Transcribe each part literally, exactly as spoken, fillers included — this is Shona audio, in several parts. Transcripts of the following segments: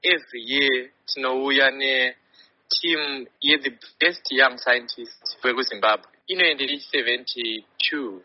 every year tinouya neteam ye-the best young scientists vekuzimbabwe inoende ichi seventy-two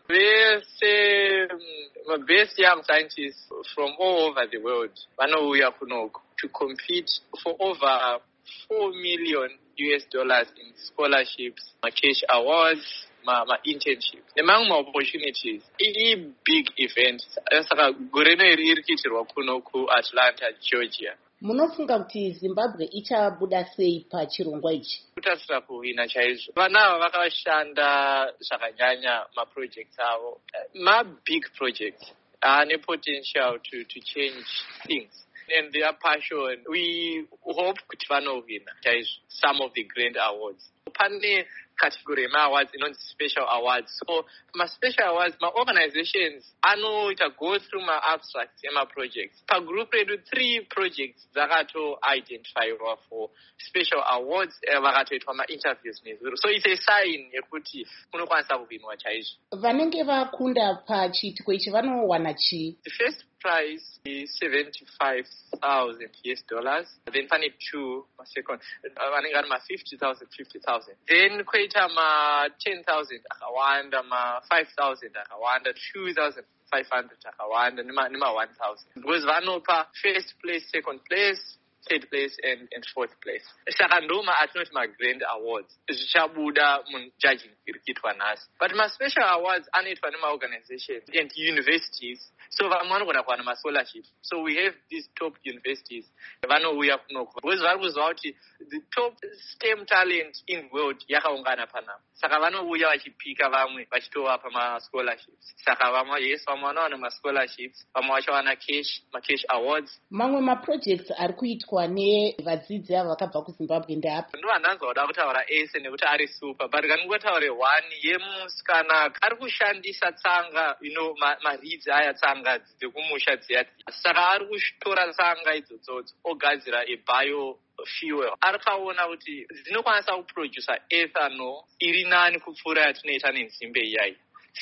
vese um, best young scientists from all over the world vanouya kunoku to compete for over four million U S dollars in scholarships, cash awards, ma, ma internship nemamwe ma-opportunities. I-big event saka gore rino iri iri kuitirwa kuno kuAtlanta, Georgia. Munofunga kuti Zimbabwe ichabuda sei pachirongwa ichi? Kutasira kuhwina chaizvo. Vana ava vakashanda zvakanyanya ma-projects avo. Ma-big projects ane potential to, to change things. And their passion, we hope kuti vanohwina chaizvo some of the grand awards. Pane category ma-awards inonzi special awards. So ma-special awards, ma-organizations anoita go through ma-abstracts ema-projects. Pa-group redu three projects dzakato-identifywa for special awards vakatoitwa ma-interviews nezuro. So it's a sign yekuti kunokwanisa kuhwinwa chaizvo. Vanenge vakunda pachiitiko ichi vanowana chii? The first prize is seventy-five thousand U S dollars. Then pane two, ma second, vanenge vari ma fifty thousand, fifty thousand. Then koita ma ten thousand akawanda, ma five thousand akawanda, two thousand five hundred akawanda, nema, nema one thousand. Because vanopa first place, second place, third place and, and fourth place. Saka ndoma atinoti ma-grand awards. Zvichabuda mun-judging iri kuitwa nhasi. But ma-special awards anoitwa nema-organizations and universities. So vamwe vanogona kuwana ma-scholarships. So we have these top universities vanouya kunoku. Because vari kuziva kuti the top STEM talent in the world yakaungana panapa. Saka vanouya vachipika vamwe vachitovapa ma-scholarships. Saka vamwe yes, vamwe vanowana ma-scholarships, vamwe vachawana cash, ma-cash awards. Mamwe ma-projects ari kuitwa nevadzidzi ava vakabva kuZimbabwe ndeapi? Ndovanhanzwa kuda kutaura ese nekuti ari super, but kanongotaure one yemusikana ari kushandisa tsanga, you know, maridzi aya tsanga dzekumusha dziya. Saka ari kutora tsanga idzodzodzo ogadzira ebio fuel. Ari kaona kuti dzinokwanisa kuproducer ethanol iri nani kupfuura yatinoita nenzimbe iyayi.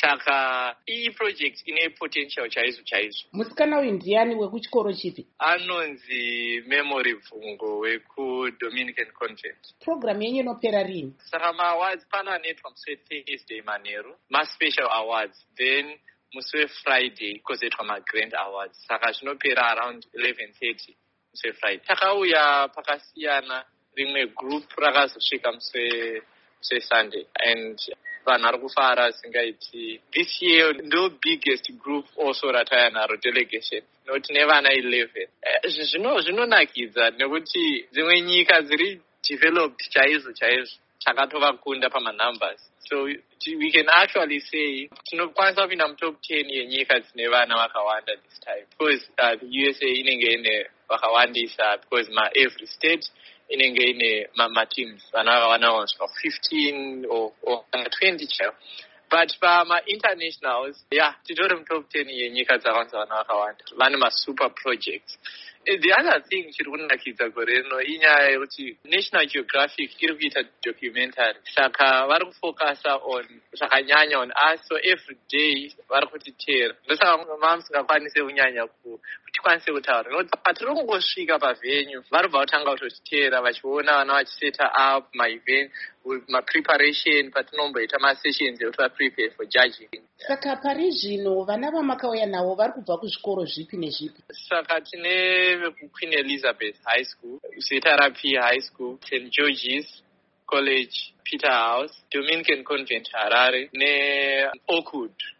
Saka iyi project ine potential chaizvo chaizvo. Musikana uyu ndiani wekuchikoro chipi? Anonzi Memory Bvungo weku-Dominican Convent. Program yenyu inopera rini? Saka ma-awards pano anoitwa musi weThursday manheru, ma-special awards. Then musi weFriday kozoitwa ma-grand awards. Saka zvinopera around eleven thirty musi weFriday. Takauya pakasiyana, rimwe group rakazosvika musi weSunday. And vanhu vari kufara singaiti. This year ndo biggest group also rataya naro delegation. Noti nevana eleven. Zvino zvinonakidza nekuti dzimwe nyika dziri developed chaizvo chaizvo takatovakunda pama-numbers. So we can actually say tinokwanisa kupinda mutop ten yenyika dzine vana vakawanda this time. Because uh, the U S A inenge ine vakawandisa, because ma every state inenge ine ma-teams vana vakawanda kusvika fifteen or, or twenty chaivo. But pama-internationals, yeah, titori mutop ten yenyika dzakawanza vana vakawanda. Vane ma-super projects. The other thing chiri kunakidza gore rino inyaya yekuti National Geographic iri kuita documentary. Saka vari kufocusa on zvakanyanya on us. So every day vari kutiteera. Ndosaka mama musingakwanise kunyanya kuti tikwanise kutaura. Nokuti patiri kungosvika pavenue vari kubva kutanga kutotiteera vachiona vana vachiseta up ma-event, ma-preparation patinomboita ma-sessions ekuti va-prepare for judging. Saka pari zvino vana vamakauya navo vari kubva kuzvikoro zvipi nezvipi? Saka tine Queen Elizabeth High School, Usetarapi High School, Saint George's College, Peterhouse, Dominican Convent Harare, ne Oakwood